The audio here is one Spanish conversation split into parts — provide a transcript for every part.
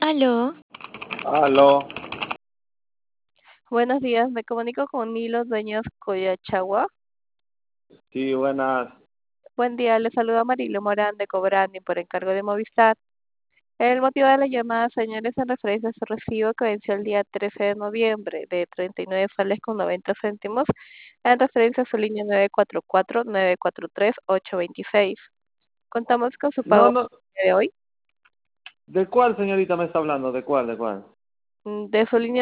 Aló, Aló, Buenos días, me comunico con Nilo Dueñas Coyachagua. sí, buenas. Buen día, le saluda Marilo Morán de Cobrani por encargo de Movistar. El motivo de la llamada, señores, en referencia a su recibo que venció el día 13 de noviembre de 39 soles con 90 céntimos, en referencia a su línea 944-943-826. Contamos con su No, pago no, de hoy, ¿de cuál señorita me está hablando? ¿De cuál, de cuál? de su línea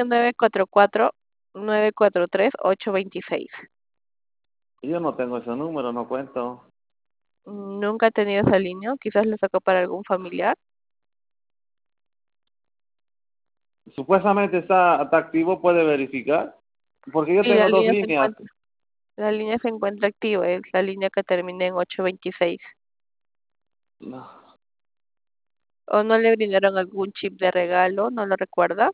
944-943-826. Yo no tengo ese número, no cuento. Nunca he tenido esa línea, quizás le sacó para algún familiar. Supuestamente está activo, ¿puede verificar? Porque yo Sí, la tengo dos línea se líneas. encuentra. La línea se encuentra activa, es la línea que termina en 826. No. ¿O no le brindaron algún chip de regalo? ¿No lo recuerda?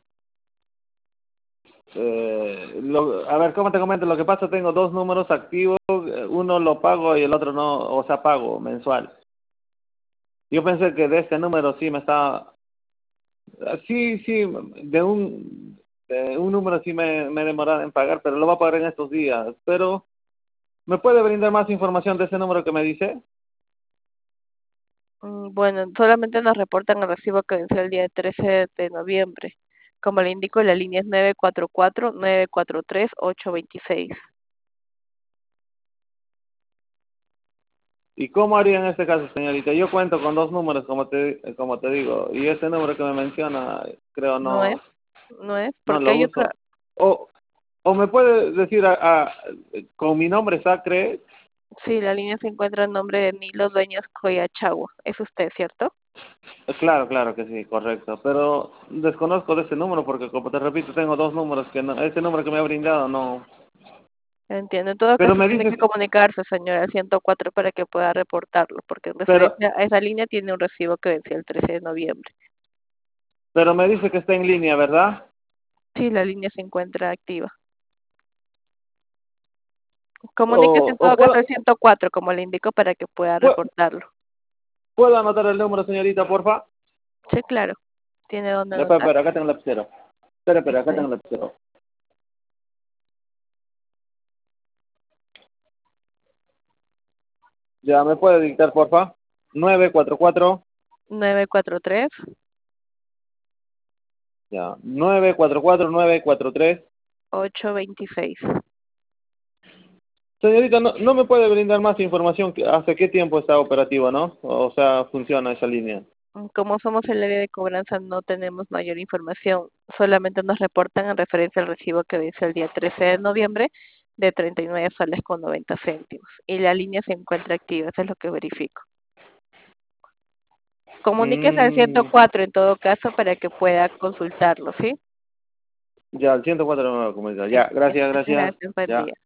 A ver, ¿cómo te comento? Lo que pasa, tengo dos números activos, uno lo pago y el otro no, o sea, pago mensual. Yo pensé que de este número sí me está. Sí, sí, de un número sí me he demorado en pagar, pero lo va a pagar en estos días. Pero, ¿me puede brindar más información de ese número que me dice? Bueno, solamente nos reportan el recibo que venció el día 13 de noviembre. Como le indico, la línea es 944-943-826. ¿Y cómo haría en este caso, señorita? Yo cuento con dos números, como te digo, y ese número que me menciona, creo No es, no, no es, no porque lo hay otra. uso. O, o me puede decir con mi nombre Sacre. Sí, la línea se encuentra en nombre de Nilo Dueñas Coyachagua. Es usted, ¿cierto? Claro, claro que sí, correcto. Pero desconozco de ese número porque, como te repito, tengo dos números que no, ese número que me ha brindado no. Entiendo. En todo Pero caso, me tiene dices, que comunicarse, señora, al 104 para que pueda reportarlo, porque en pero, referencia a esa línea tiene un recibo que venció el 13 de noviembre. pero me dice que está en línea, ¿verdad? Sí, la línea se encuentra activa. O, Comuníquese en o todo caso puedo, al 104, como le indico, para que pueda puedo, reportarlo. ¿puedo anotar el número, señorita, porfa? Sí, claro. Tiene donde Espera, anotar. espera, acá tengo el lapicero. Espera, espera, acá Este, tengo el lapicero. Ya, ¿me puede dictar, porfa? 944, 943. ya, 944-943. 826. Señorita, no me puede brindar más información. ¿Hace qué tiempo está operativo, no? O sea, funciona esa línea. Como somos el área de cobranza, no tenemos mayor información. Solamente nos reportan en referencia al recibo que vence el día 13 de noviembre de 39 soles con 90 céntimos. Y la línea se encuentra activa, eso es lo que verifico. Comuníquese al Mm, 104 en todo caso para que pueda consultarlo, ¿sí? ya, el 104 no me lo comunica. Sí. Ya, gracias, gracias. Gracias, buen Ya. día.